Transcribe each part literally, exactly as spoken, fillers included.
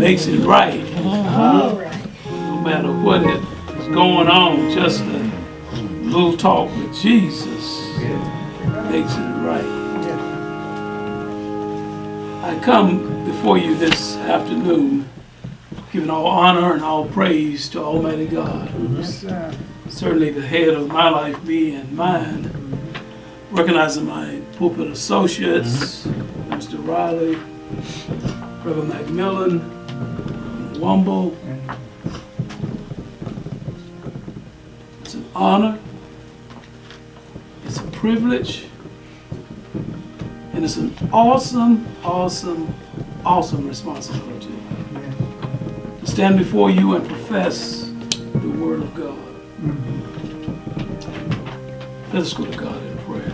makes it right. Uh, no matter what is going on, just a little talk with Jesus makes it right. I come before you this afternoon giving all honor and all praise to Almighty God, who's certainly the head of my life, me and mine, recognizing my pulpit associates, Mister Riley, Reverend Macmillan, Wumble. It's an honor, it's a privilege, and it's an awesome, awesome, awesome responsibility to stand before you and profess the Word of God. Let us go to God in prayer.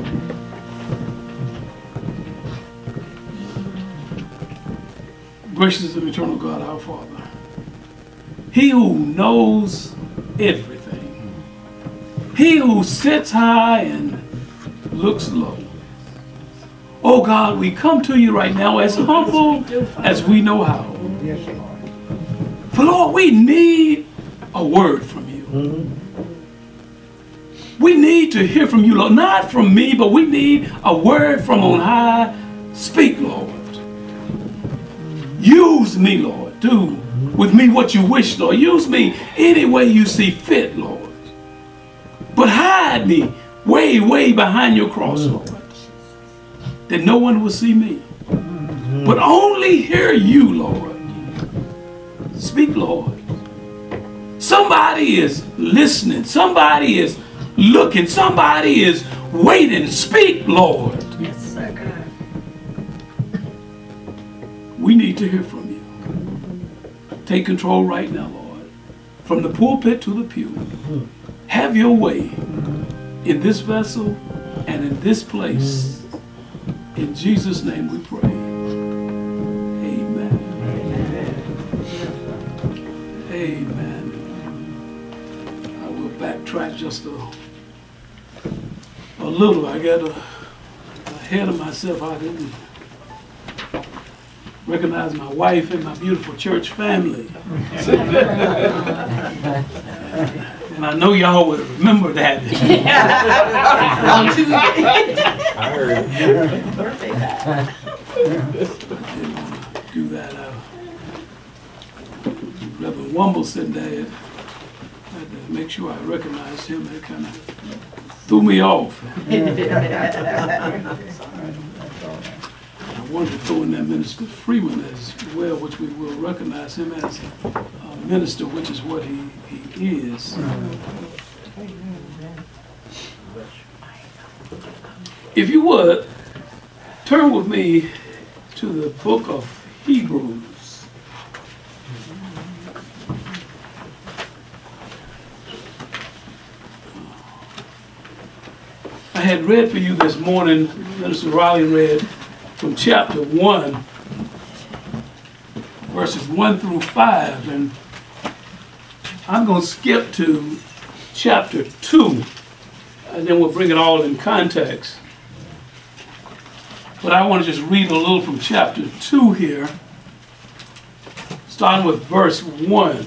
Gracious and eternal God, our Father, He who knows everything, He who sits high and looks low. Oh God, we come to you right now as humble as we know how. For Lord, we need a word from you. We need to hear from you, Lord. Not from me, but we need a word from on high. Speak, Lord. Use me, Lord. Do with me what you wish, Lord. Use me any way you see fit, Lord. But hide me way, way behind your cross, Lord, that no one will see me, but only hear you, Lord. Speak, Lord. Somebody is listening. Somebody is looking. Somebody is waiting. Speak, Lord. Yes, sir. We need to hear from you. Take control right now, Lord. From the pulpit to the pew. Have your way in this vessel and in this place. In Jesus' name we pray. Amen. Amen. I will backtrack just a, a little. I got a, ahead of myself. I didn't recognize my wife and my beautiful church family. And I know y'all would remember that. On Tuesday. I heard. Birthday back. I didn't want to do that. Uh, Reverend Wumble sitting there. I had to make sure I recognized him. It kind of threw me off. I wanted to throw in that Minister Freeman as well, which we will recognize him as a minister, which is what he, he is. If you would, turn with me to the book of Hebrews. I had read for you this morning, Minister Riley read from chapter one, verses one through five, and I'm going to skip to chapter two, and then we'll bring it all in context. But I want to just read a little from chapter two here, starting with verse one.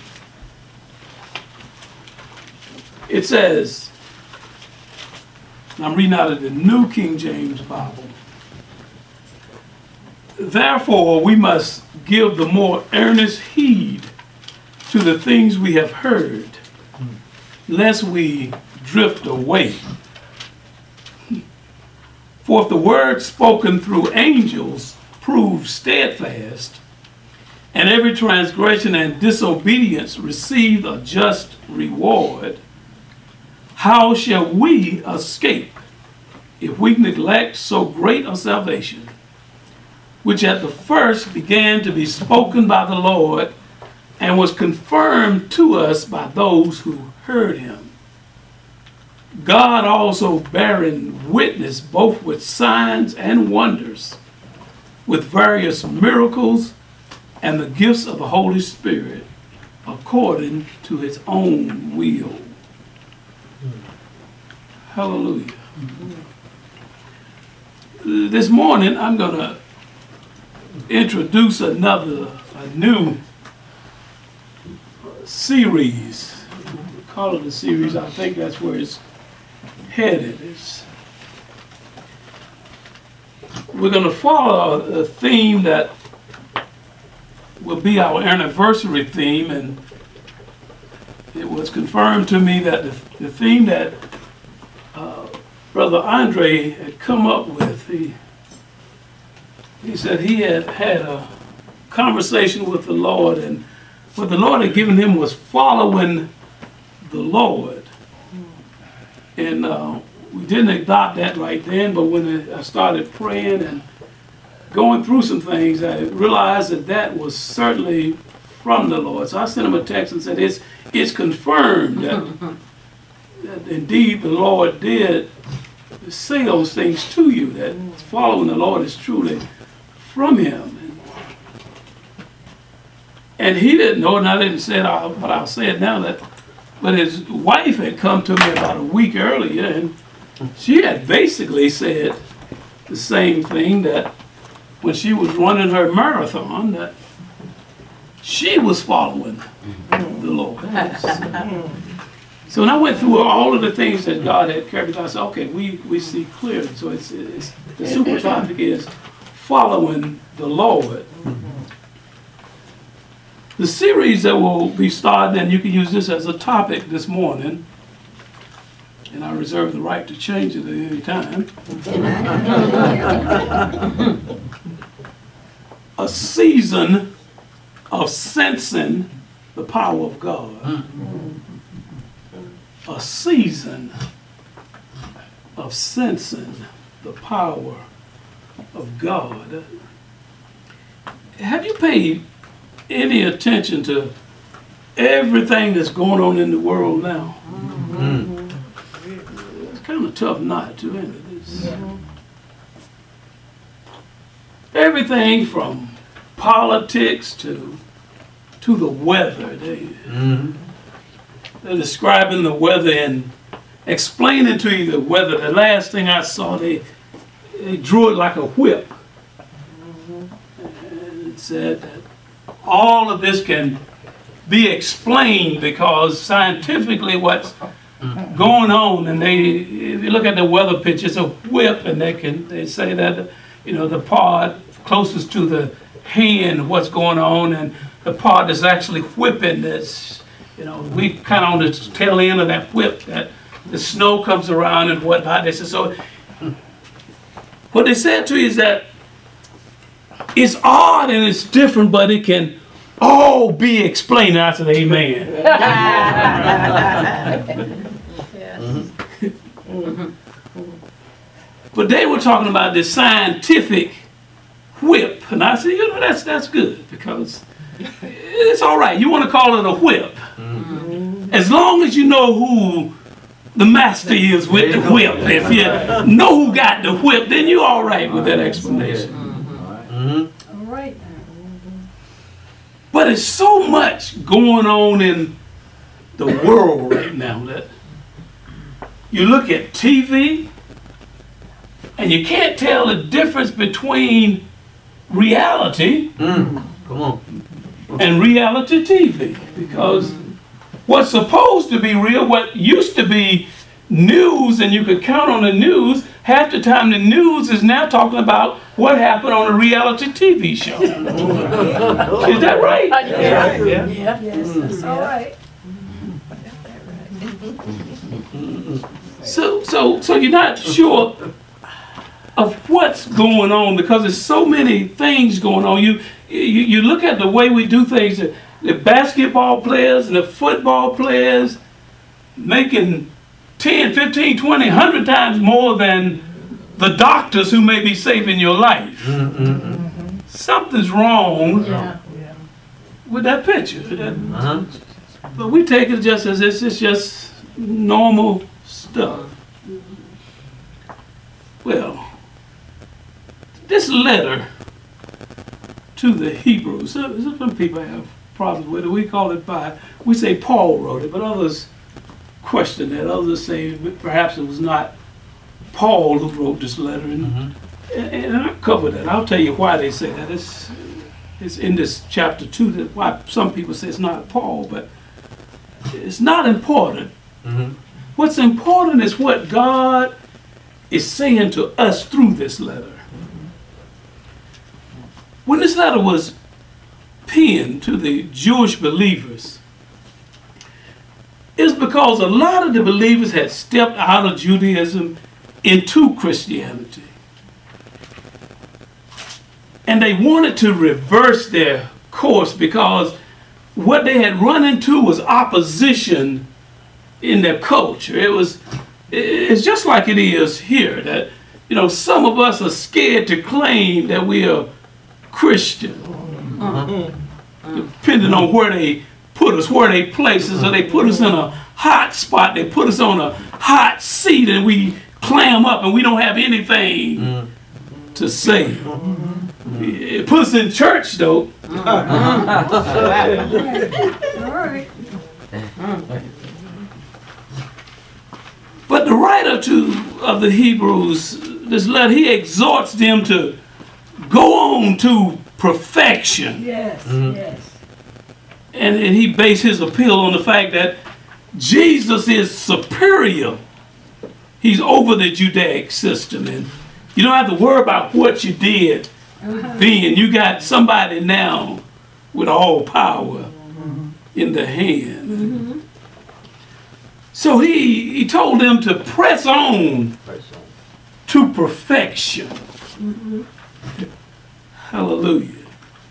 It says, and I'm reading out of the New King James Bible, "Therefore we must give the more earnest heed to the things we have heard, lest we drift away. For if the word spoken through angels proves steadfast, and every transgression and disobedience received a just reward, how shall we escape if we neglect so great a salvation, which at the first began to be spoken by the Lord and was confirmed to us by those who heard him? God also bearing witness both with signs and wonders, with various miracles and the gifts of the Holy Spirit, according to his own will." Hallelujah. This morning I'm going to introduce another a new series. We call it a series. I think that's where it's headed. It's, we're going to follow a theme that will be our anniversary theme, and it was confirmed to me that the, the theme that uh, Brother Andre had come up with, he, he said he had had a conversation with the Lord, and what the Lord had given him was following the Lord. And uh, we didn't adopt that right then, but when I started praying and going through some things, I realized that that was certainly from the Lord. So I sent him a text and said, it's, it's confirmed that, that indeed the Lord did say those things to you, that following the Lord is truly from him. And, and he didn't know, and I didn't say it, but I'll say it now, that, but his wife had come to me about a week earlier, and she had basically said the same thing, that when she was running her marathon, that she was following the Lord. So when I went through all of the things that God had carried, I said, okay, we, we see clearly. So it's, it's the super topic is following the Lord. The series that will be started, and you can use this as a topic this morning, and I reserve the right to change it at any time. A season of sensing the power of God. A season of sensing the power of God. Have you paid any attention to everything that's going on in the world now? Mm-hmm. It's kind of tough not to, isn't it? It's, yeah. Everything from politics to to the weather. They, mm-hmm. They're describing the weather and explaining to you the weather. The last thing I saw, they, they drew it like a whip. Mm-hmm. And it said that all of this can be explained because scientifically what's going on, and they, if you look at the weather picture, it's a whip, and they can they say that, you know, the part closest to the hand, what's going on, and the part that's actually whipping this, you know, we kind of on the tail end of that whip, that the snow comes around and whatnot. They said, so what they said to you is that it's odd and it's different, but it can all be explained. And I said, amen. But they were talking about this scientific whip. And I said, you know, that's that's good, because it's all right. You want to call it a whip. Mm-hmm. As long as you know who the master is with the whip. If you know who got the whip, then you're all right with that explanation. Mm-hmm. All right. But there's so much going on in the world right now that you look at T V and you can't tell the difference between reality mm. Come on. and reality T V, because what's supposed to be real, what used to be news and you could count on the news, half the time the news is now talking about what happened on a reality T V show. Is that right? Yeah. Yeah. Yeah. Yes, that's all right. So, so, so you're not sure of what's going on because there's so many things going on. You, you, you look at the way we do things. The, the basketball players and the football players making ten, fifteen, twenty, one hundred times more than the doctors who may be saving your life. Mm-hmm. Something's wrong yeah. with that picture. That, uh-huh. But we take it just as it's, it's just normal stuff. Well, this letter to the Hebrews, some, some people have problems with it. We call it by, we say Paul wrote it, but others question that. Others say perhaps it was not Paul who wrote this letter. And, mm-hmm. and, and I'll cover that. I'll tell you why they say that. It's, It's in this chapter two. That why some people say it's not Paul, but it's not important. Mm-hmm. What's important is what God is saying to us through this letter. When this letter was penned to the Jewish believers, it's because a lot of the believers had stepped out of Judaism into Christianity. And they wanted to reverse their course because what they had run into was opposition in their culture. It was, it's just like it is here, that, you know, some of us are scared to claim that we are Christian, uh-huh. depending on where they put us, where they place us, or they put us in a hot spot, they put us on a hot seat, and we clam up and we don't have anything mm. to say. Mm-hmm. It puts us in church, though. Mm-hmm. All right. But the writer to of the Hebrews, this letter, he exhorts them to go on to perfection. Yes, mm-hmm. yes. And, and he based his appeal on the fact that Jesus is superior. He's over the Judaic system, and you don't have to worry about what you did uh-huh. then. You got somebody now with all power mm-hmm. in the hand. Mm-hmm. So he, he told them to press on, press on. to perfection. Mm-hmm. Hallelujah.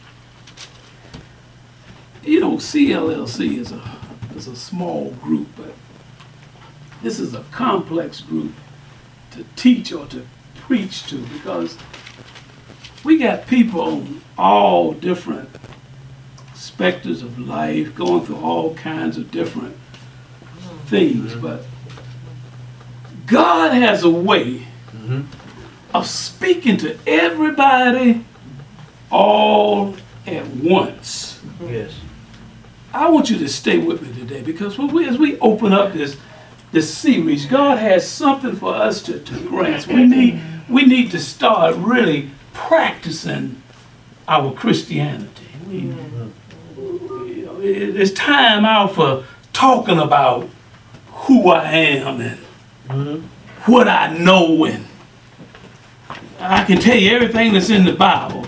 You know, C L L C is a is a small group, but this is a complex group to teach or to preach to, because we got people on all different specters of life, going through all kinds of different things, mm-hmm. but God has a way mm-hmm. of speaking to everybody all at once. Yes. I want you to stay with me today, because when we, as we open up this this series, God has something for us to, to grasp. We need we need to start really practicing our Christianity. We, you know, it, it's time out for talking about who I am and mm-hmm. what I know, and I can tell you everything that's in the Bible.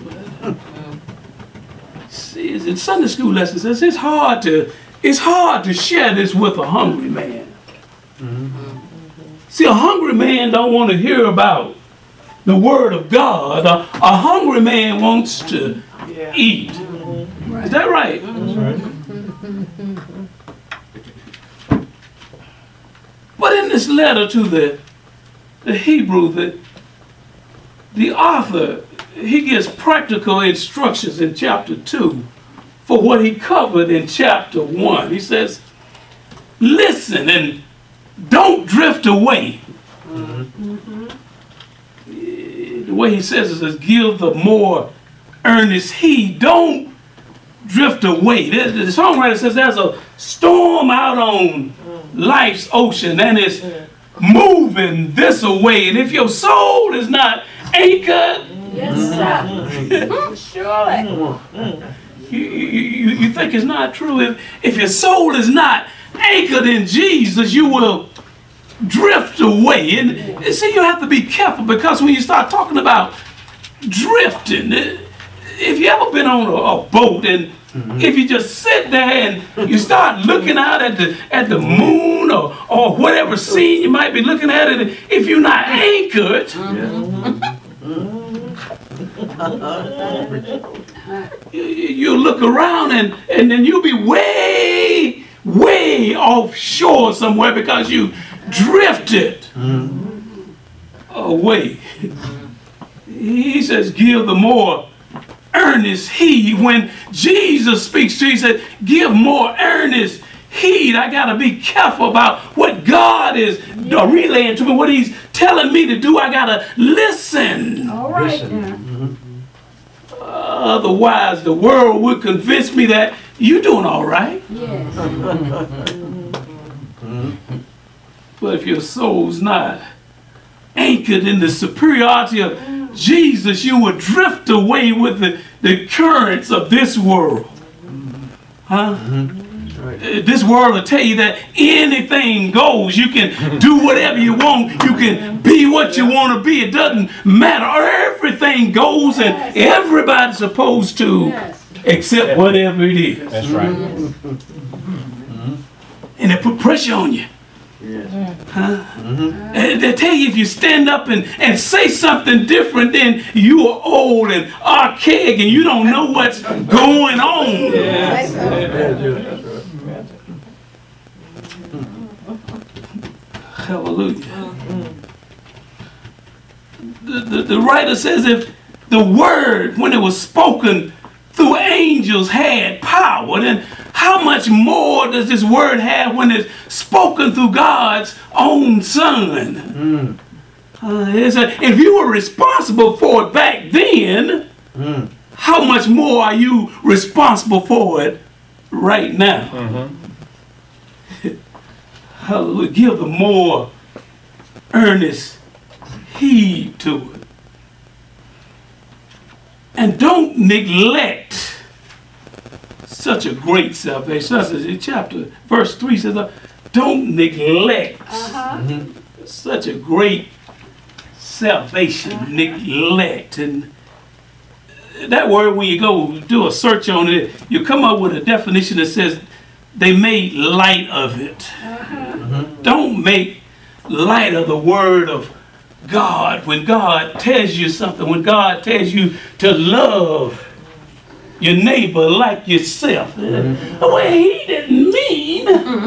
See, in Sunday school lessons, it's, it's hard to it's hard to share this with a hungry man. Mm-hmm. See, a hungry man don't want to hear about the Word of God. A, a hungry man wants to yeah. eat. Mm-hmm. Right. Is that right? Mm-hmm. That's right. But in this letter to the the Hebrew, the the author, he gives practical instructions in chapter two for what he covered in chapter one. He says, listen and don't drift away. Mm-hmm. The way he says it is, give the more earnest heed. Don't drift away. The, the songwriter says there's a storm out on life's ocean, and it's moving this away. And if your soul is not anchored, yes, sir. Surely. You, you, you think it's not true? If, if your soul is not anchored in Jesus, you will drift away. And, and see, you have to be careful, because when you start talking about drifting, if you ever been on a, a boat, and mm-hmm. if you just sit there and you start looking out at the at the moon or, or whatever scene you might be looking at, and if you're not anchored, mm-hmm. you, you look around and, and then you'll be way, way offshore somewhere because you drifted mm-hmm. away. He says, give the more earnest heed. When Jesus speaks to you, he said, give more earnest heed. I got to be careful about what God is yeah. relaying to me, what he's telling me to do. I got to listen. All right. Listen. Yeah. Mm-hmm. Uh, otherwise, the world would convince me that you're doing all right. Yes. But if your soul's not anchored in the superiority of Jesus, you would drift away with the, the currents of this world. Huh? Uh, This world will tell you that anything goes. You can do whatever you want. You can be what you want to be. It doesn't matter. Everything goes and everybody's supposed to Yes. accept whatever it is. That's right. And they put pressure on you. Huh? And they tell you if you stand up and, and say something different, then you are old and archaic and you don't know what's going on. Hallelujah. The, the, the writer says if the word, when it was spoken through angels, had power, then how much more does this word have when it's spoken through God's own Son? Uh, it's a- if you were responsible for it back then, how much more are you responsible for it right now? Hallelujah. Give the more earnest heed to it. And don't neglect such a great salvation. That's in chapter, verse three says, uh, don't neglect Uh-huh. such a great salvation. Neglect. And that word, when you go do a search on it, you come up with a definition that says they made light of it. Don't make light of the word of God. When God tells you something, when God tells you to love your neighbor like yourself, well, he didn't mean.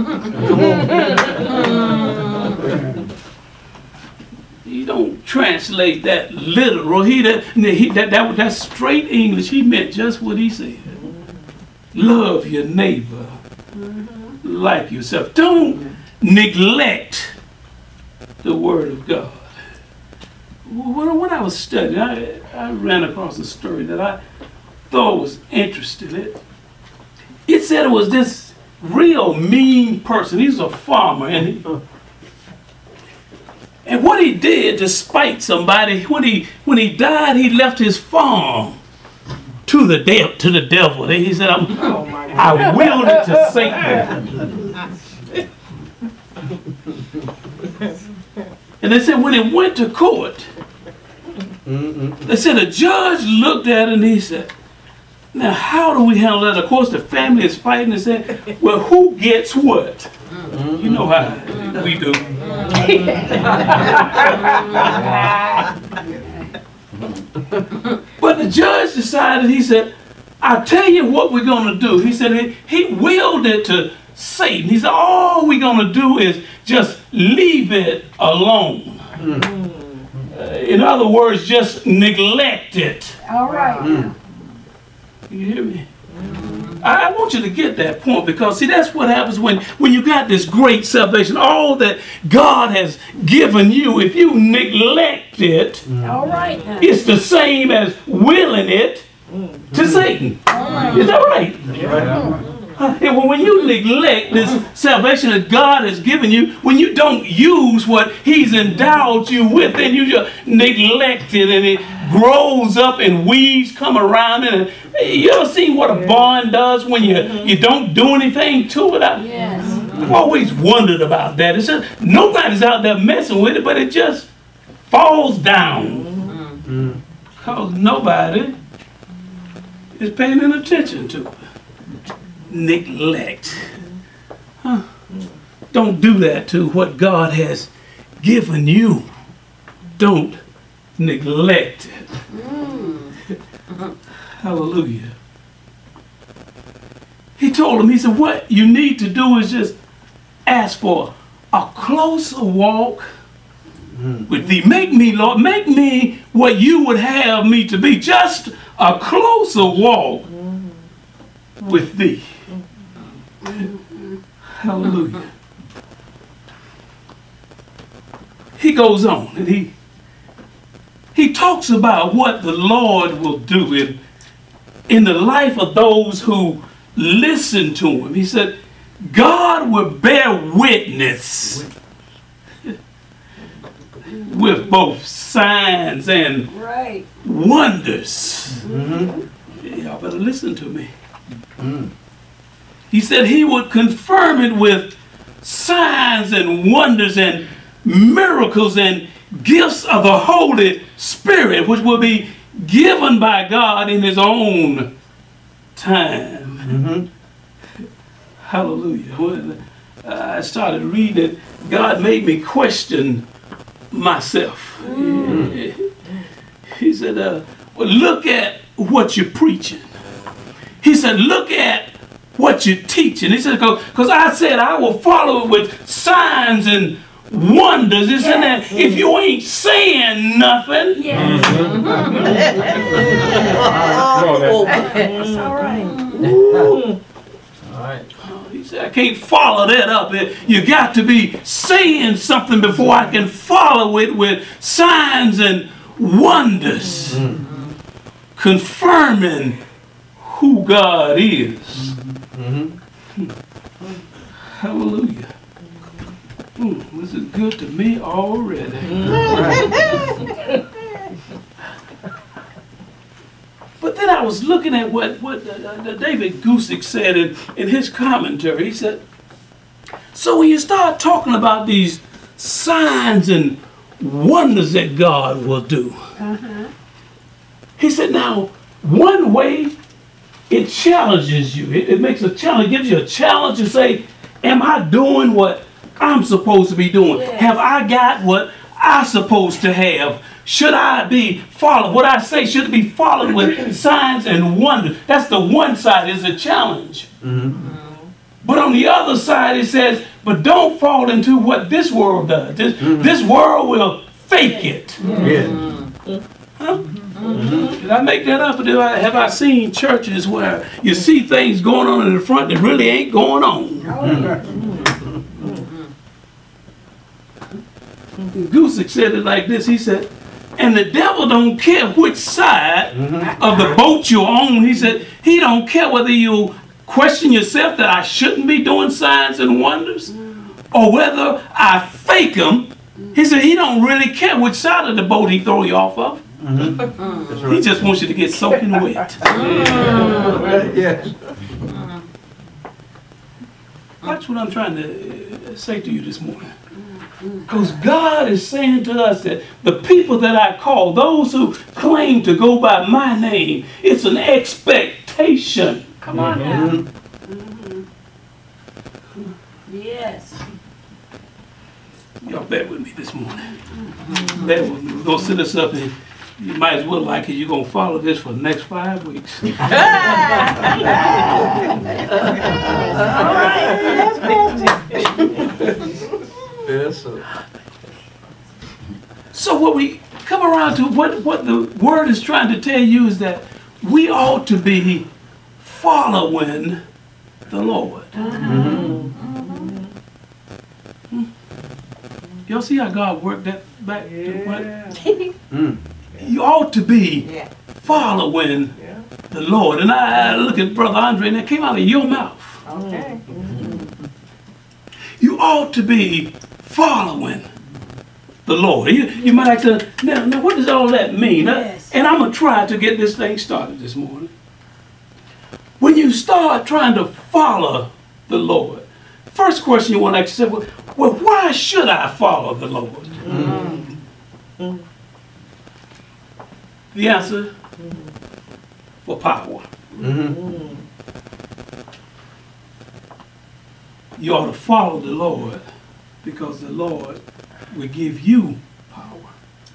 You don't translate that literal. He that, he, that, that that's straight English. He meant just what he said. Love your neighbor like yourself. Don't neglect the word of God. When when I was studying, I, I ran across a story that I thought was interesting. It, it said it was this real mean person. He's a farmer, and he, and what he did to spite somebody, when he when he died, he left his farm to the devil. To the devil, he said, I'm, "I willed it to Satan." And they said when it went to court, they said the judge looked at it and he said, now how do we handle that? Of course the family is fighting and said, well, who gets what? You know how we do. But the judge decided, he said, I'll tell you what we're going to do. He said he, he willed it to Satan. He said, all we're going to do is just leave it alone. Uh, in other words, just neglect it. All right. You hear me? I want you to get that point, because see, that's what happens when, when you got this great salvation, all that God has given you. If you neglect it, All right. Now. it's the same as willing it to Satan. Is that right? Uh, and when you neglect this salvation that God has given you, when you don't use what He's endowed you with, then you just neglect it, and it grows up and weeds come around it. And you ever see what a barn does when you, you don't do anything to it? I, Yes. I've always wondered about that. It's just nobody's out there messing with it, but it just falls down because nobody is paying any attention to it. Neglect. Huh. Don't do that to what God has given you. Don't neglect it. Hallelujah. He told him, he said, what you need to do is just ask for a closer walk with thee. Make me, Lord, make me what you would have me to be. Just a closer walk with thee. Hallelujah. He goes on and he he talks about what the Lord will do in, in the life of those who listen to him. He said, God will bear witness. with both signs and Right. wonders. Mm-hmm. Y'all better listen to me. Mm. He said he would confirm it with signs and wonders and miracles and gifts of the Holy Spirit, which will be given by God in his own time. Mm-hmm. Hallelujah. When I started reading it, God made me question myself. Mm. He said, uh, well, look at what you're preaching. He said, look at what you're teaching. He said, because I said I will follow it with signs and wonders. He said, that if you ain't saying nothing, Yes. Oh, That's all right. ooh, All right. he said, I can't follow that up. You got to be saying something before I can follow it with signs and wonders, confirming who God is. Mm-hmm. Hallelujah. Mm, this is good to me already. But then I was looking at what, what uh, uh, David Gusick said in, in his commentary. He said, so when you start talking about these signs and wonders that God will do, Uh-huh. he said, now, one way it challenges you, it, it makes a challenge, gives you a challenge to say, am I doing what I'm supposed to be doing? Yes. Have I got what I'm supposed to have? Should I be followed? What I say should be followed with signs and wonders. That's the one side, is a challenge. Mm-hmm. But on the other side, it says, but don't fall into what this world does. This, Mhm. this world will fake it. Yeah. Huh? Did I make that up, or do I, have I seen churches where you see things going on in the front that really ain't going on? Gusick said it like this. He said, and the devil don't care which side of the boat you're on. He said, he don't care whether you question yourself that I shouldn't be doing signs and wonders, or whether I fake them. He said, he don't really care which side of the boat he throw you off of. Mm-hmm. That's He right. just wants you to get soaking wet. Yes. That's what I'm trying to uh, say to you this morning. Because God is saying to us that the people that I call, those who claim to go by my name, it's an expectation. Come on now. Mm-hmm. Yes. Y'all bear with me this morning. Bear with me. We're going to sit us up and you might as well like it. You're going to follow this for the next five weeks. All right. Yes, sir. So what we come around to, what, what the word is trying to tell you is that we ought to be following the Lord. Mm-hmm. Y'all see how God worked that back to what? Mm. You ought to be Yeah. following the Lord. And I, I look at Brother Andre, and it came out of your mouth. Okay. You ought to be following the Lord. You, you might ask, uh, now, now, what does all that mean? Uh, Yes. And I'm going to try to get this thing started this morning. When you start trying to follow the Lord, first question you want to ask yourself, well, well why should I follow the Lord? Mm. The answer, for power. Mm-hmm. You ought to follow the Lord because the Lord will give you power.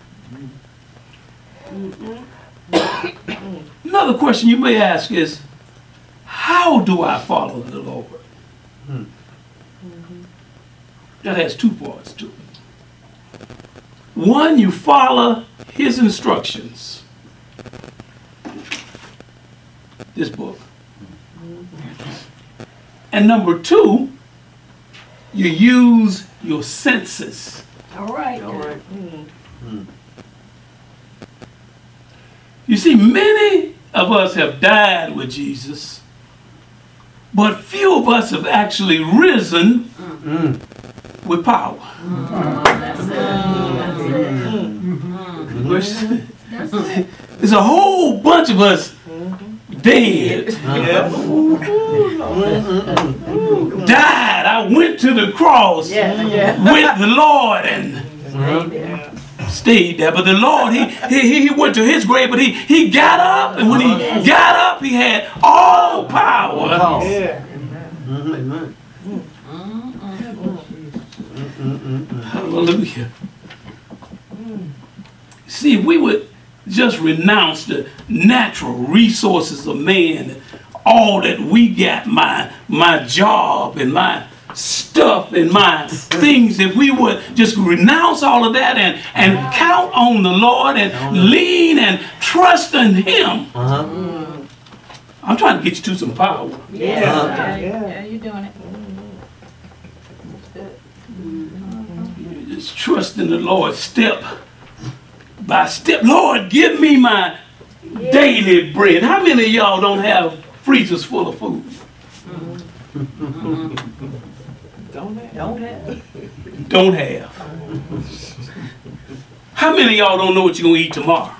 Another question you may ask is, how do I follow the Lord? Hmm. That has two parts to it. One, you follow his instructions. This book. And number two, you use your senses. All right. All right. Mm. You see, many of us have died with Jesus, but few of us have actually risen Mm. with power. That's it. That's it. question. That's it. There's a whole bunch of us dead. Yeah. Died. I went to the cross Yeah, yeah. with the Lord and stayed there. But the Lord, he, he, he went to his grave, but he, he got up. And when he got up, he had all power. Yeah. Amen. Hallelujah. See, if we would just renounce the natural resources of man, all that we got, my my job and my stuff and my things, if we would just renounce all of that and, and count on the Lord and lean and trust in Him. Uh-huh. I'm trying to get you to some power. Yeah, Yeah. yeah, yeah, you're doing it. Just trust in the Lord step by step. Lord, give me my daily bread. How many of y'all don't have freezers full of food? Don't have. Don't have. Don't have. How many of y'all don't know what you're going to eat tomorrow?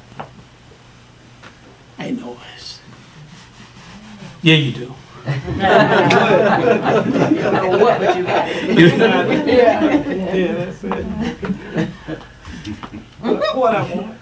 Ain't no ways. Yeah, you do. You know what, but you got it. Yeah. Yeah, that's it. What, what I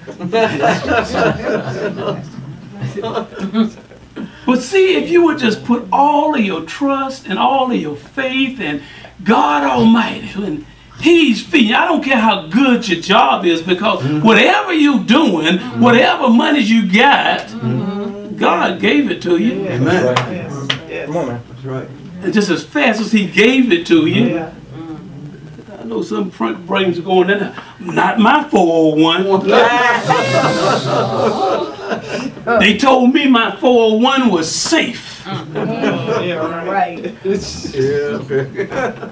want. But see, if you would just put all of your trust and all of your faith in God Almighty, and He's feeding you. I don't care how good your job is, because whatever you're doing, whatever money you got, God gave it to you. Yeah. Amen. Yes. Yes. Come on, man. That's right. And just as fast as He gave it to you, Yeah. I know some front brains are going in. Not my four oh one. They told me my four oh one was safe. Yeah, right. Right. Yeah, okay.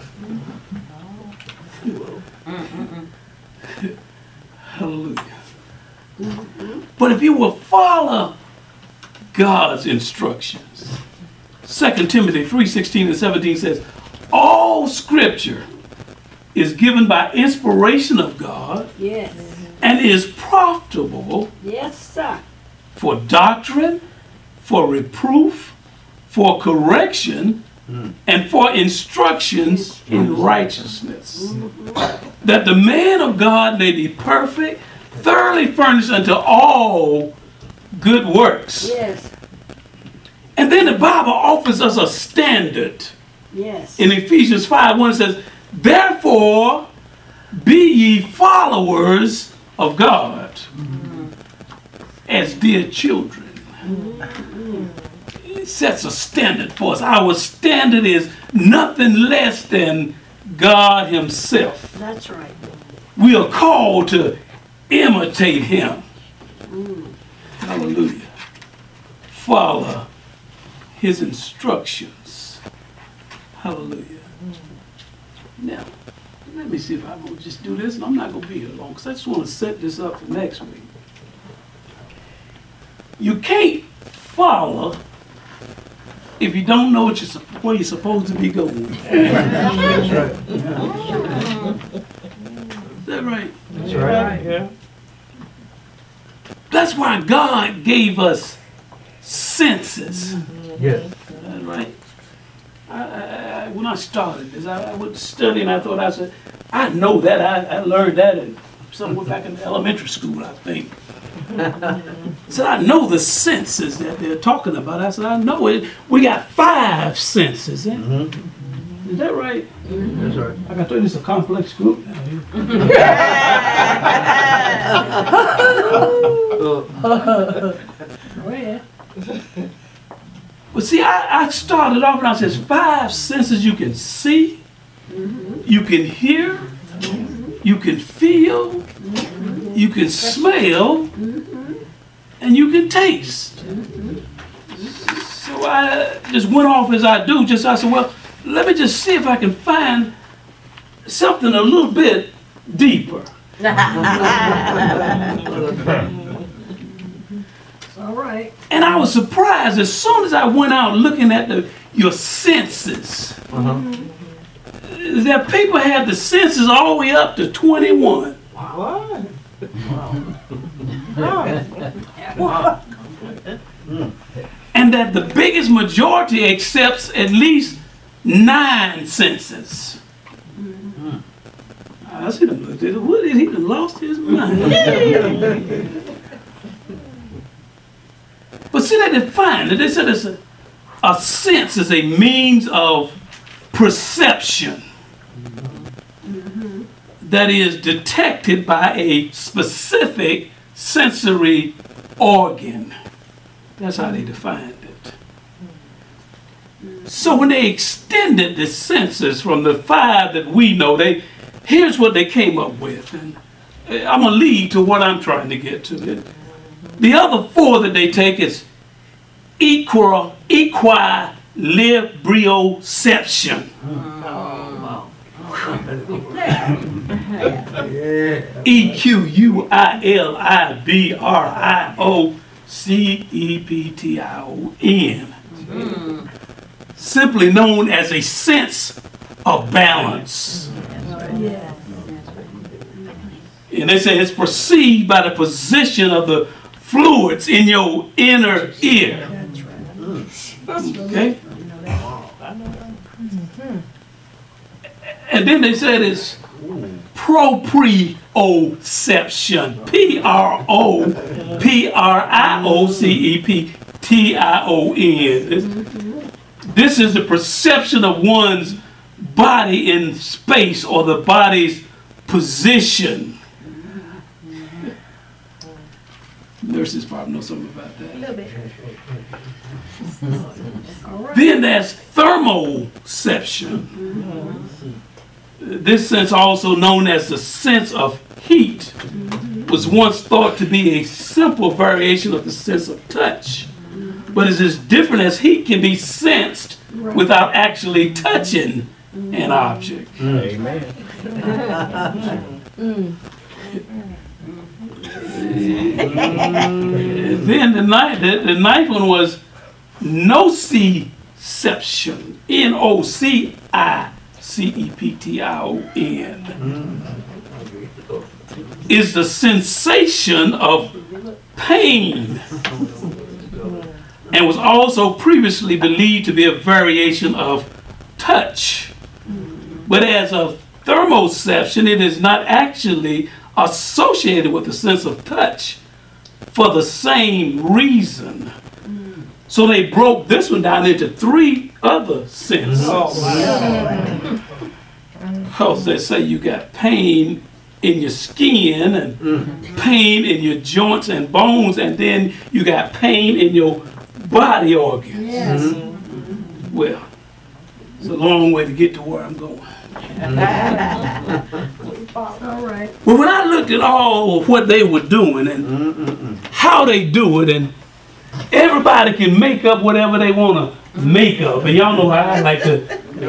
Hallelujah. But if you will follow God's instructions, Second Timothy three sixteen and seventeen says, all scripture is given by inspiration of God Yes. and is profitable Yes, sir. for doctrine, for reproof, for correction, and for instructions in righteousness, that the man of God may be perfect, thoroughly furnished unto all good works. Yes. And then the Bible offers us a standard. Yes. In Ephesians five one, it says, therefore be ye followers of God as dear children. It sets a standard for us. Our standard is nothing less than God Himself. That's right. We are called to imitate Him. Hallelujah. Follow His instructions. Hallelujah. Now, let me see if I'm going to just do this, and I'm not going to be here long, because I just want to set this up for next week. You can't follow if you don't know what you're, sup- where you're supposed to be going. That's right. Is that right? That's right. Yeah. That's why God gave us senses. Yes. That's right. I, I, I, when I started this, I, I was studying. I thought I said, I know that. I, I learned that in somewhere back in elementary school, I think. I said, I know the senses that they're talking about. I said, I know it. We got five senses. Eh? Is that right? That's right. I got to tell you, this is a complex group now. Well, But see, I, I started off and I said, five senses you can see, you can hear, you can feel, you can smell, and you can taste. So I just went off as I do. Just I said, well, let me just see if I can find something a little bit deeper. it's all right. And I was surprised as soon as I went out looking at the your senses. That people had the senses all the way up to twenty-one. What? And that the biggest majority accepts at least nine senses. I see them look at it. What is he? He done lost his mind. But see, they define it. They said it's a, a sense is a means of perception that is detected by a specific sensory organ. That's how they defined it. So when they extended the senses from the five that we know, they here's what they came up with. And I'm going to lead to what I'm trying to get to. The other four that they take is equi, equilibrioception. E Q U I L I B R I O C E P T I O N. Simply known as a sense of balance. Yes. And they say it's perceived by the position of the fluids in your inner ear. Okay? And then they said it's proprioception. P R O P R I O C E P T I O N. This is the perception of one's body in space or the body's position. Nurses probably know something about that. A little bit. Then there's thermoception. This sense, also known as the sense of heat, was once thought to be a simple variation of the sense of touch. But it's as different as heat can be sensed without actually touching an object. Amen. Then the ninth, the, the ninth one was nociception. N O C I C E P T I O N. Is the sensation of pain, and was also previously believed to be a variation of touch. But as a thermoception, it is not actually associated with the sense of touch for the same reason. So they broke this one down into three other senses. Oh, Because they say you got pain in your skin and pain in your joints and bones, and then you got pain in your body organs. Yes. Well, it's a long way to get to where I'm going. All right. Well, when I looked at all of what they were doing and how they do it, and everybody can make up whatever they want to make up, and y'all know how I like to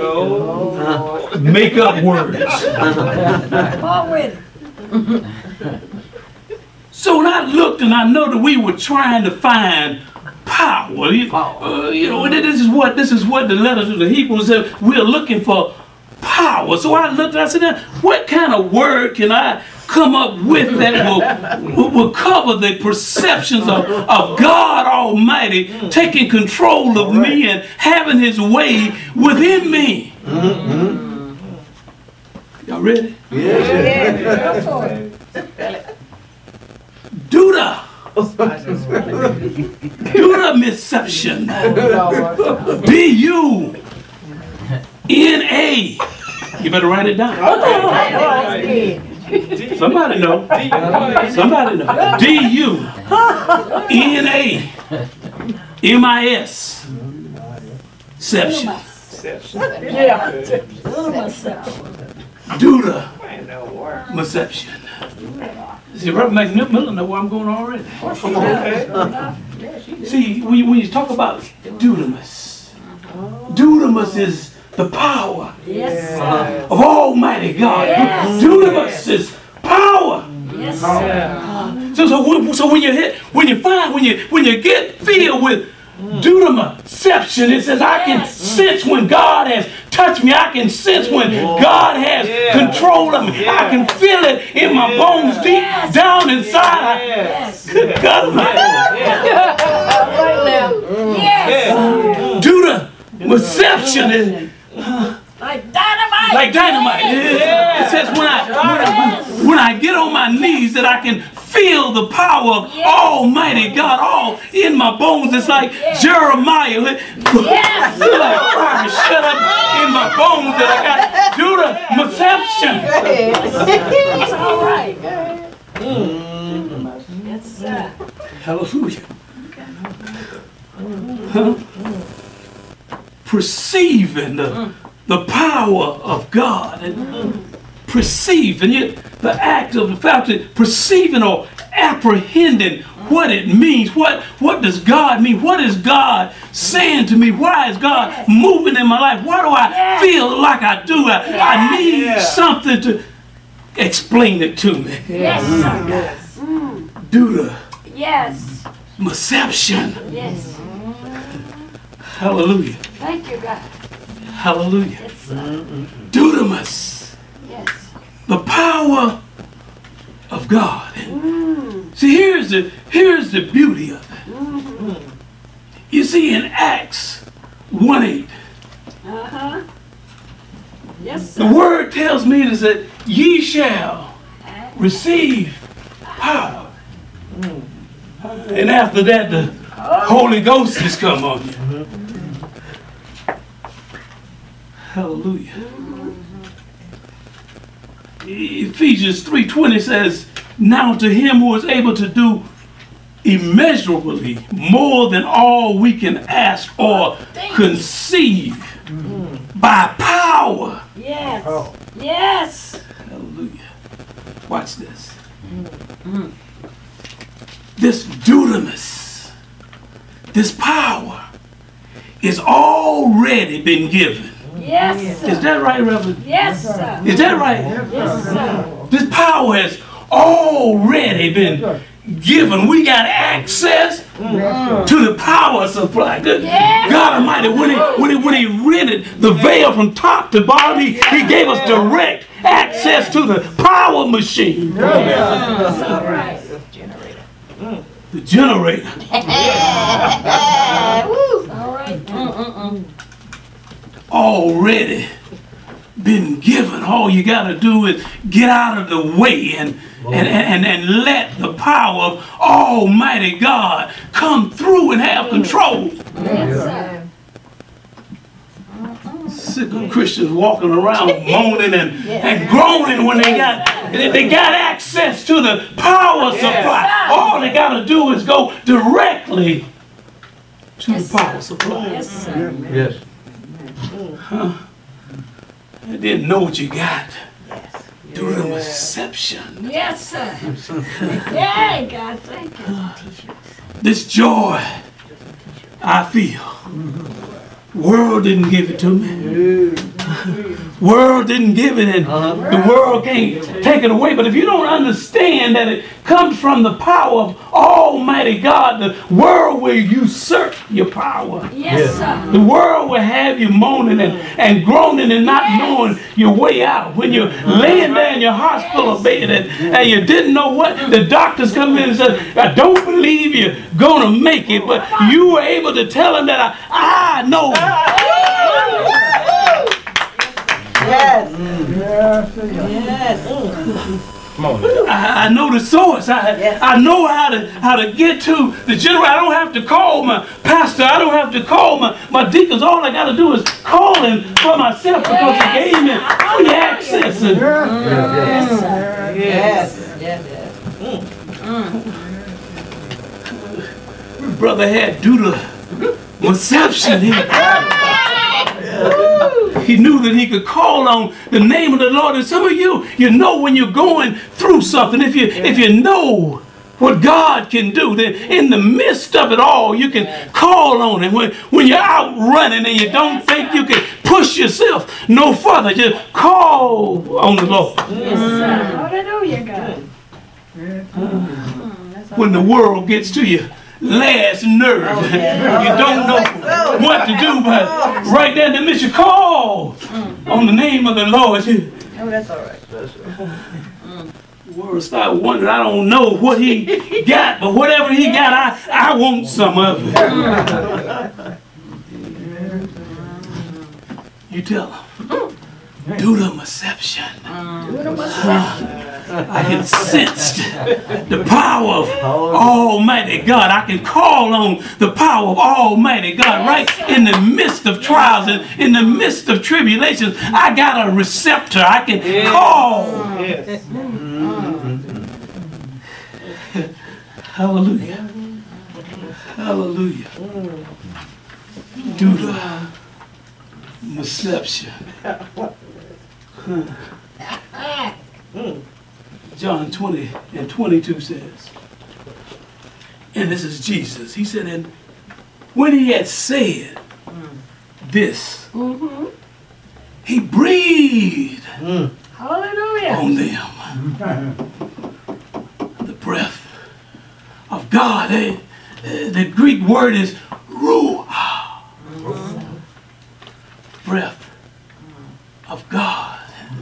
make up words. On with it. So when I looked, and I know that we were trying to find power, you, uh, you know, and this is what this is what the letter to the Hebrews said. We're looking for power. So I looked, and I said, what kind of word can I come up with that will, will cover the perceptions of, of God Almighty taking control of me and having His way within me? Mm-hmm. Y'all ready? Go for it. Duda. Duda-misception. D U N A. You better write it down. Somebody know. Somebody know. D U N A M I S. Ception. Yeah. Little myself. Duda-misception. See, Reverend McMillan know where I'm going already. See, when you, when you talk about dunamis, dunamis is the power Yes. of Almighty God. Yes. Dunamis is power. Yes. So, so, when- so when you hit, when you find, when you when you get filled with Deuteroception. It says I can sense when God has touched me. I can sense when God has Yeah. control of me. I can feel it in my bones deep down inside. Yes. Good God Almighty. Yes. Deuteroception is Like dynamite. like dynamite. It says when I, when I when I get on my knees that I can feel the power of Yes. Almighty God all in my bones. It's like Yes. Jeremiah. Yes. Feel like fire shut up in my bones that I got Deuteroception. It's all right. Yes, sir. Hallelujah. Huh? Perceiving the, the power of God and perceiving it, the act of the faculty, perceiving or apprehending what it means. What what does God mean? What is God saying to me? Why is God Yes. moving in my life? Why do I Yes. feel like I do? I, I need Yeah. something to explain it to me. Yes, sir. Do the Yes. perception. Yes. Hallelujah. Thank you, God. Hallelujah. Yes, sir. Dunamis. Yes. The power of God. See, here's the here's the beauty of it. You see, in Acts one eight, Uh-huh. Yes, the sir. word tells me is that ye shall receive power. And after that, the Holy Ghost has come on you. Hallelujah. Ephesians three twenty says, now to him who is able to do immeasurably more than all we can ask or conceive by power. Yes. Yes. Hallelujah. Watch this. This dunamis, this power, is already been given. Yes, Is sir. that right, Reverend? Yes, sir. Is that right? Yes, sir. This power has already been given. We got access to the power supply. Good Yes. God Almighty, when he, when, he, when he rented the veil from top to bottom, he, he gave us direct access to the power machine. That's all right. The generator. All right. Already been given. All you got to do is get out of the way and, and, and, and let the power of Almighty God come through and have control. Yes, sir. Sick of Christians walking around moaning and, and groaning when they got they, they got access to the power supply. All they got to do is go directly to Yes, the power sir. supply. Yes, sir. Yes. They didn't know what you got. Do the reception. Yes, sir. Yay, God, thank you. This joy I feel. World didn't give it to me. World didn't give it, and the world can't take it away. But if you don't understand that it comes from the power of Almighty God, the world will usurp your power. Yes, sir. The world will have you moaning and, and groaning and not knowing your way out. When you're laying there in your hospital bed and, and you didn't know what, the doctors come in and say, I don't believe you're going to make it, but you were able to tell them that I, I know. Yes. Yes. Come on. I, I know the source. I, I know how to how to get to the generator. I don't have to call my pastor. I don't have to call my, my deacons. All I got to do is call him for myself because he gave me free access. And, Yes, sir. Yes. brother had due to reception. He, he knew that he could call on the name of the Lord. And some of you, you know when you're going through something, if you if you know what God can do, then in the midst of it all, you can call on him. When, when you're out running and you don't think you can push yourself no further, just call on the Lord. Yes, sir. Hallelujah, God. When the world gets to you last nerve. Oh, yeah. You don't know So- what to do, but right there in the midst, you call on the name of the Lord. You, Oh, that's all right. the world start wondering, I don't know what he got, but whatever he got, I, I want some of it. You tell him, do the reception. I can sense the power of Almighty God. I can call on the power of Almighty God right in the midst of trials and in the midst of tribulations. I got a receptor. I can call. Yes. Hallelujah. Hallelujah. Do the reception. John twenty and twenty-two says, and this is Jesus, he said, and when he had said this, he breathed Hallelujah. on them the breath of God. Eh, eh, the Greek word is ruah, breath of God.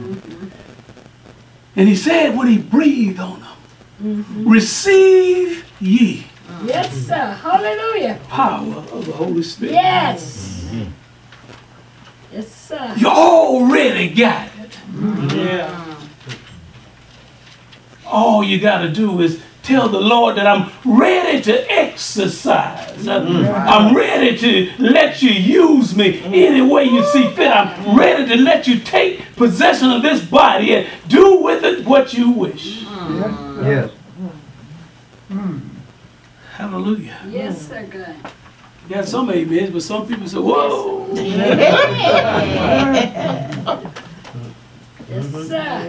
And he said when he breathed on them, receive ye Yes, sir. Hallelujah. power of the Holy Spirit. Yes. Yes, sir. You already got it. Yeah. All you got to do is tell the Lord that I'm ready to exercise. I'm ready to let you use me any way you see fit. I'm ready to let you take possession of this body and do with it what you wish. Yes. Hallelujah. Yes, sir. Good. You got some amens, but some people say, whoa. Yes, sir.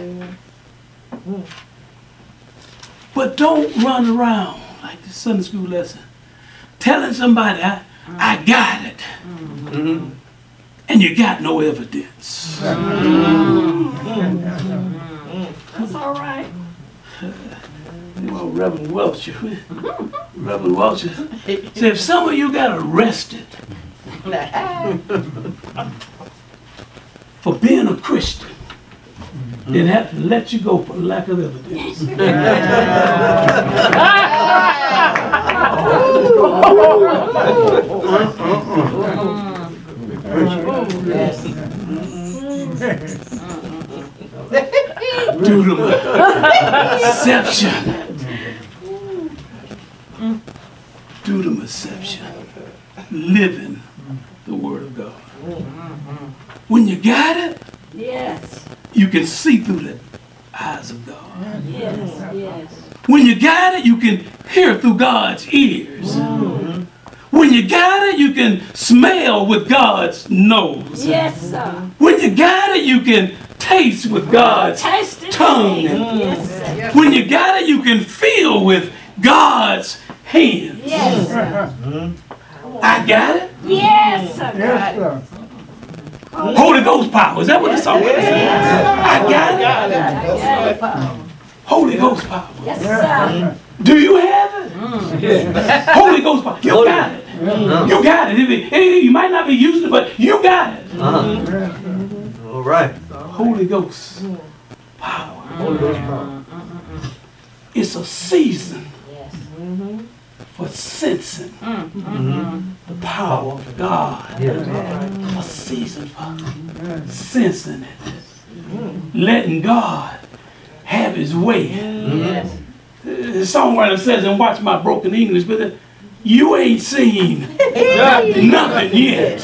But don't run around like the Sunday school lesson telling somebody, I, I got it. And you got no evidence. That's all right. Well, Reverend Welch, Reverend Welch said, if some of you got arrested for being a Christian, they'd have to let you go for lack of evidence. Do the reception. Do the reception. Living the Word of God. When you got it, Yes. you can see through the eyes of God. Yes. Yes. When you got it, you can hear through God's ears. When you got it, you can smell with God's nose. Yes, sir. When you got it, you can taste with God's Taste it. tongue. Yes, sir. When you got it, you can feel with God's hands. Yes, sir. I got it. Yes, sir. Yes, sir. Holy Ghost power. Is that what the song is? I got it. Holy Ghost power. Yes, sir. Do you have it? Holy Ghost power. You got it. You got it. It- it- You might not be using it, but you got it. All right. Holy Ghost power. Holy Ghost power. It's a season for sensing the power of God. A season for sensing it. Letting God have his way. Yes. The songwriter says, and watch my broken English, but uh, you ain't seen nothing yet.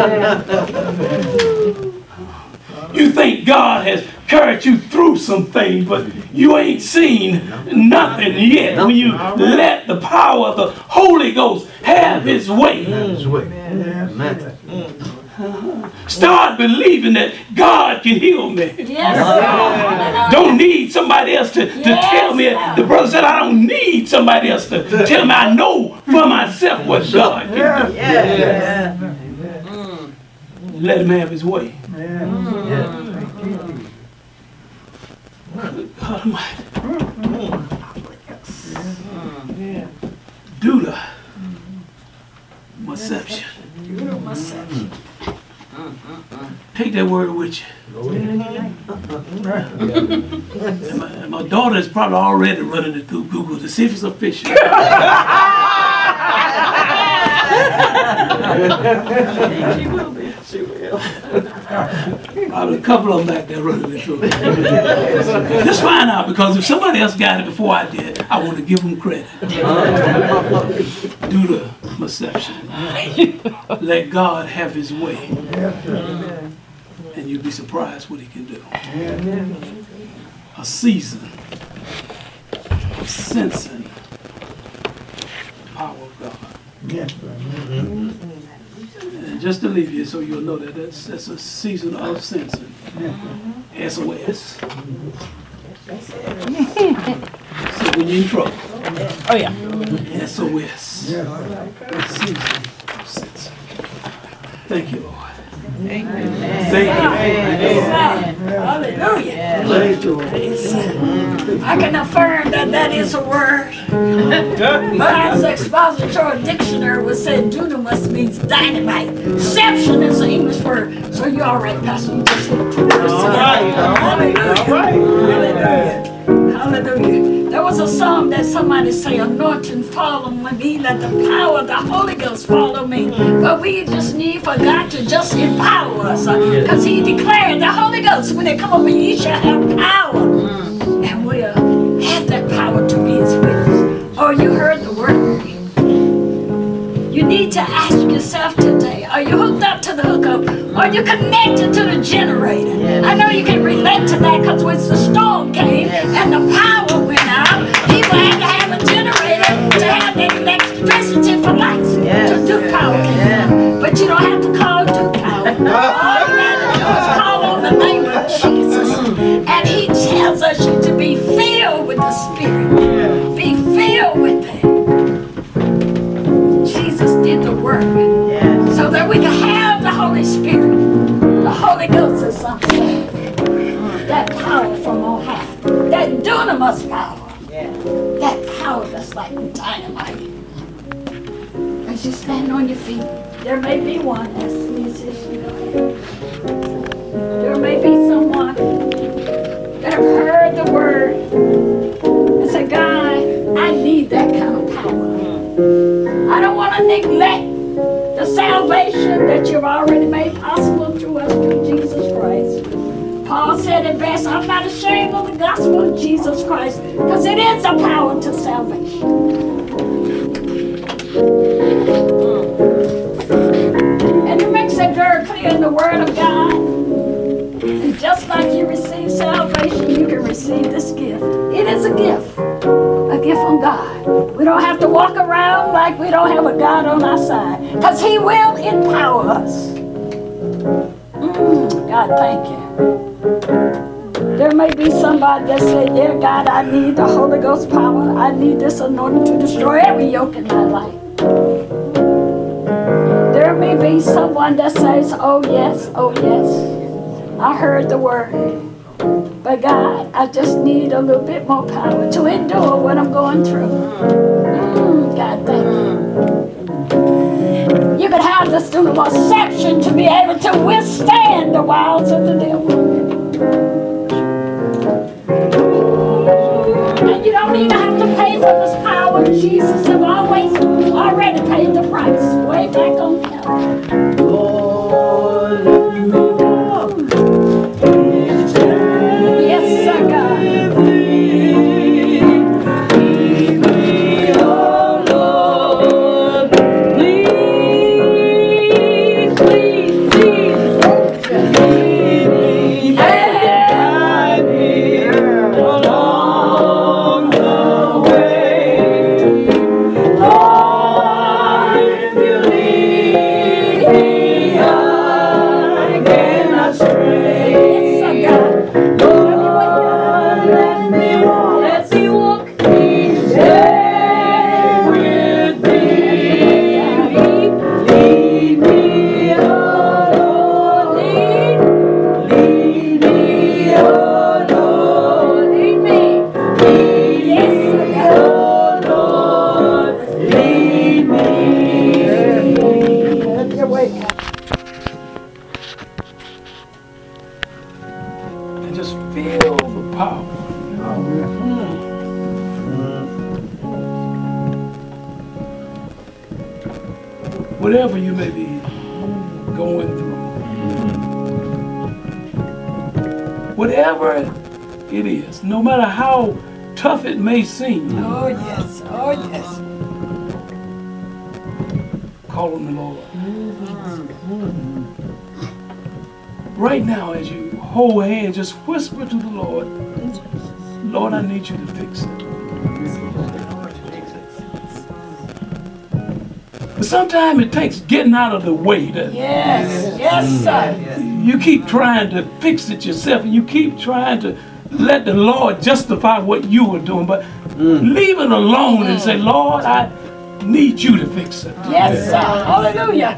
You think God has carried you through some things, but you ain't seen nothing yet. When you let the power of the Holy Ghost have his way, His way. Amen. start believing that God can heal me. Yes, sir. Don't need somebody else to, to Yes, tell me. sir. The brother said, I don't need somebody else to tell me. I know for myself what God can do. Yeah. Let him have his way. God Almighty. Do the Maception. Maception. Take that word with you. And my, and my daughter is probably already running it through Google to see if it's official. She will be. She will. Probably a couple of them back there running it through. Just find out, because if somebody else got it before I did, I want to give them credit. Do the Maception. Let God have his way. And you'll be surprised what he can do. A season of sensing the power of God. And just to leave you so you'll know that that's, that's a season of sensing. S O S. So when you're in trouble. Oh, yeah. S O S. Season of sensing. Thank you, Lord. Thank you. Hallelujah. I can affirm that that is a word. Barnes Expository Dictionary would say dunamis means dynamite. Deception is an English word. So you're all right, Pastor. You just hit two words together. Hallelujah. Hallelujah. There was a song that somebody say, anointing fall on me, let the power of the Holy Ghost follow me. But we just need for God to just empower us. Because he declared the Holy Ghost, when they come on me, ye shall have power. And we'll have that power to be his witness. Oh, you heard the word. You need to ask yourself today, are you hooked up to the hookup? Are you connected to the generator? Yes. I know you can relate to that because when the storm came Yes. and the power went out, people had to have a generator to have the electricity for lights Yes. to do power. Yes. But you don't have to call do power. All you got to do is call on the name of Jesus. And he tells us you to be filled with the Spirit. Be filled with it. Jesus did the work Yes. so that we can have the Holy Spirit. The Holy Ghost is something. That power from on high. That dunamis power. Yes. That power that's like dynamite. As you stand on your feet, there may be one as the musician. There may be someone that have heard the word and said, God, I need that kind of power. I don't want to neglect the salvation that you've already made possible through us through Jesus Christ. Paul said it best, I'm not ashamed of the gospel of Jesus Christ, because it is a power to salvation. And it makes it very clear in the Word of God. And just like you receive salvation, you can receive this gift. It is a gift. A gift from God. We don't have to walk around like we don't have a God on our side, because he will empower us. Mm, God, thank you. There may be somebody that say, yeah, God, I need the Holy Ghost power. I need this anointing to destroy every yoke in my life. There may be someone that says, oh yes, oh yes, I heard the word. But God, I just need a little bit more power to endure what I'm going through. Mm, God, thank you. You can have the student of perception to be able to withstand the wiles of the devil. And you don't even have to pay for this power. Jesus has always already paid the price way back on Calvary. Lord, let me know. Yes, sir, God. Hey. and just feel the power. Whatever you may be going through, whatever it is, no matter how tough it may seem, Oh, yes. Oh, yes. call on the Lord. Right now, as you hold hands, just whisper to the Lord, Lord, I need you to fix it. But sometimes it takes getting out of the way. To, Yes. Yes, sir. you keep trying to fix it yourself, and you keep trying to let the Lord justify what you were doing, but leave it alone and say, Lord, I need you to fix it. Yes, sir. Hallelujah.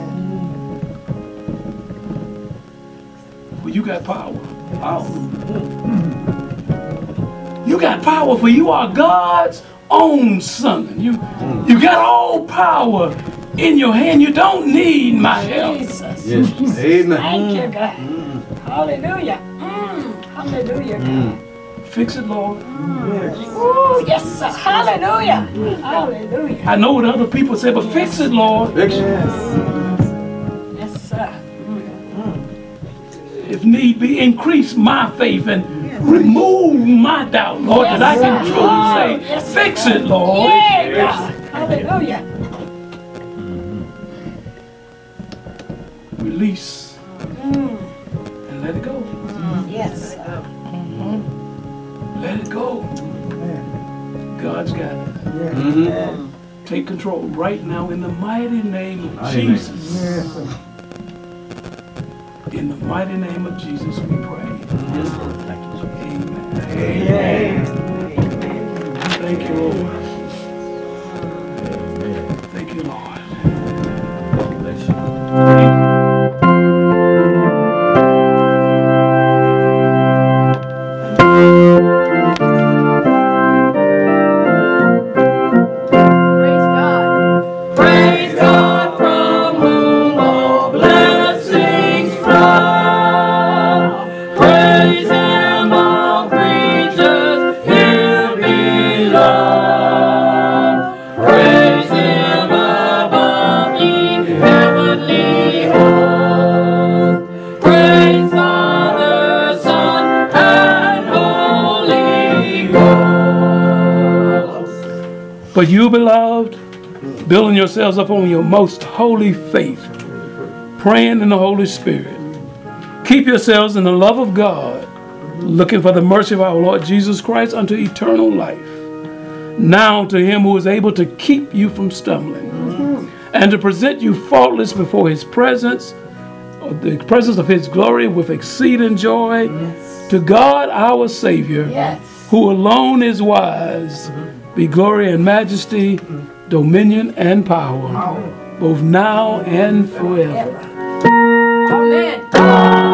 Well, you got power. Oh. You got power, for you are God's own son. You, you got all power in your hand. You don't need my help. Jesus. Yes. Amen. Thank you, God. Hallelujah. Mm. Hallelujah, God. Fix it, Lord. Ooh, yes, sir. Hallelujah. Hallelujah. I know what other people say, but fix it, Lord. Fix it. Yes, sir. If need be, increase my faith and remove my doubt, Lord, that I can Yes, sir. truly say, Yes, fix sir. it, Lord. Yeah, God. Hallelujah. Release and let it go. Yes, sir. Let it go. God's got it. Mhm. Take control right now in the mighty name of Mighty name. Jesus. In the mighty name of Jesus we pray. Amen. Amen. Thank you, Lord. Thank you, Lord. Bless you. Praise God. Praise God from whom all blessings flow. Praise Him, all creatures here below. Praise Him above, ye heavenly hosts. Praise Father, Son, and Holy Ghost. But you, beloved, building yourselves up on your most holy faith, praying in the Holy Spirit, keep yourselves in the love of God, looking for the mercy of our Lord Jesus Christ unto eternal life. Now to Him who is able to keep you from stumbling and to present you faultless before His presence, or the presence of His glory with exceeding joy, to God our Savior, Yes. who alone is wise, be glory and majesty, dominion and power, both now and forever. Amen.